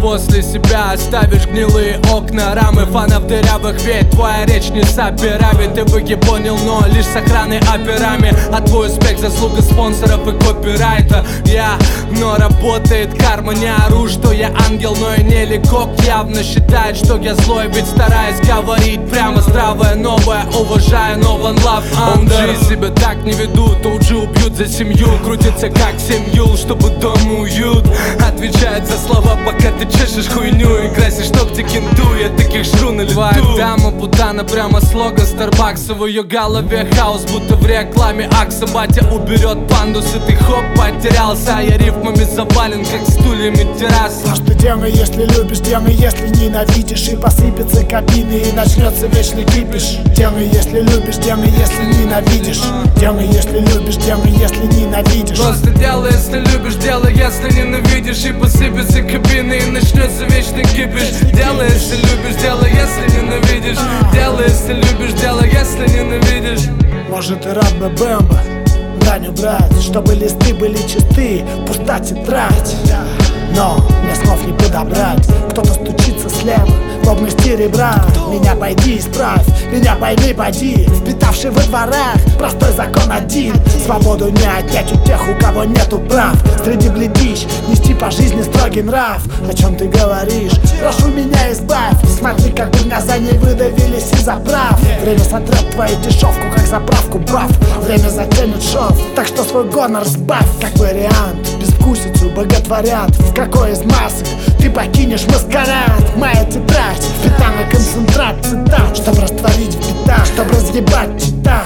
после себя оставишь гнилые окна, рамы фанов дырявых, ведь твоя речь не сапирами. Ты бы понял, но лишь с охраной операми. А твой успех заслуга спонсоров и копирайта. Но работает карма, не ору, что я ангел, но и не легок. Явно считает, что я злой, ведь стараюсь говорить прямо здравое, новое, уважая, но one love under. Себя так не ведут, тут же убьют за семью. Крутится как семью, чтобы дома уют. Отвечает за слова, пока ты чешешь хуйню и красишь ногти кенту. Я таких жру на лету. Твоя дама путана, прямо слоган Старбакса. В ее голове хаос, будто в рекламе Акса. Батя уберет пандус, и ты хоп, потерялся. А я рифмами завален, как стульями террас. Просто делай, если любишь, делай, если ненавидишь. И посыпется кабины, и начнется вечный кипиш. Делай, если любишь, делай, если ненавидишь. Делай, если любишь, делай, если ненавидишь. Просто делай, если любишь, делай, если ненавидишь. И посыпется кабины, и начнется вечный кипиш. Делай, если любишь, делай, если ненавидишь. Делай, если любишь, делай, если ненавидишь. Может, и рад бы Бэмбо, да не брать, чтобы листы были чисты, пуста тетрадь. Но мне слов не подобрать. Кто-то стучится слева, ровности ребра. Меня пойди исправь, меня пойми поди. Впитавший во дворах простой закон один: свободу не отнять у тех, у кого нету прав. Среди бледищ нести по жизни строгий нрав. О чем ты говоришь? Прошу меня избавь. Смотри, как бы меня за ней выдавились из-за прав. Время сотрет твою дешевку, как заправку баф. Время затянет шов, так что свой гонор сбавь. Как вариант, безвкусицу боготворят. В какой из масок ты покинешь маскарад? Моя тетрадь впитана концентрат цитат, чтоб растворить в битах, чтоб разъебать читак.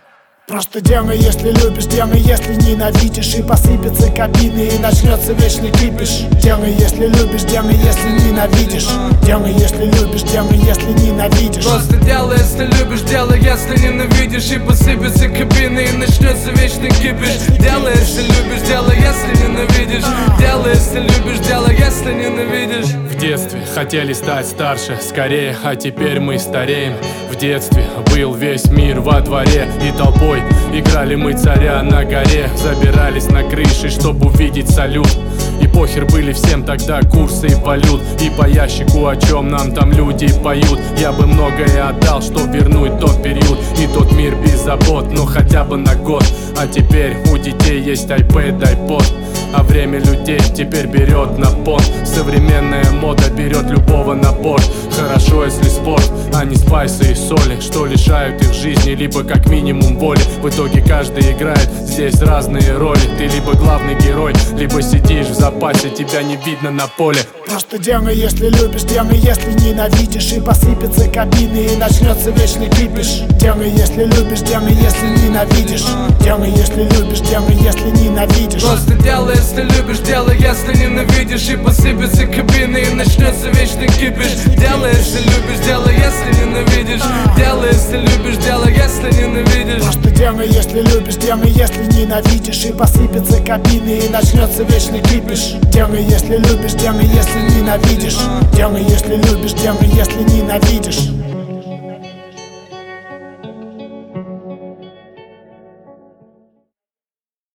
Просто делай, если любишь, делай, если ненавидишь. И посыпется кабины, и начнется вечный кипиш. Делай, если любишь, делай, если ненавидишь. Делай, если любишь, делай, если ненавидишь. Просто делай, если любишь, делай, если ненавидишь. И посыпется кабины, и начнется вечный кипиш. Делай, если любишь, делай, если ненавидишь. Делай, если любишь, делай, если ненавидишь. В детстве хотели стать старше, скорее, а теперь мы стареем. В детстве был весь мир во дворе, и толпой играли мы царя на горе. Забирались на крыши, чтобы увидеть салют. И похер были всем тогда курсы и валют. И по ящику, о чем нам там люди поют. Я бы многое отдал, чтоб вернуть тот период и тот мир без забот, но хотя бы на год. А теперь у детей есть iPad, iPod, а время людей теперь берет на пон. Современная мода берет любого на борт. Хорошо, если спорт, а не спайсы и соли, что лишают их жизни, либо как минимум воли. В итоге каждый играет здесь разные роли. Ты либо главный герой, либо сидишь в запасе, тебя не видно на поле. Просто делай, если любишь, делай, если ненавидишь. И посыпется кабины, и начнется вечный кипиш. Делай, если любишь, делай, если ненавидишь. Делай, если любишь, делай, если ненавидишь. Просто делай, если любишь, делай, если ненавидишь. И посыпется кабины, и начнется вечный кипиш. Делай, если любишь, делай, если ненавидишь. Делай, если любишь, делай, если ненавидишь. Просто делай, если любишь, делай, если ненавидишь. И посыпется кабины, и начнется вечный кипиш. Делай, если любишь, делай, если ненавидишь. Делай, если любишь, делай, если ненавидишь.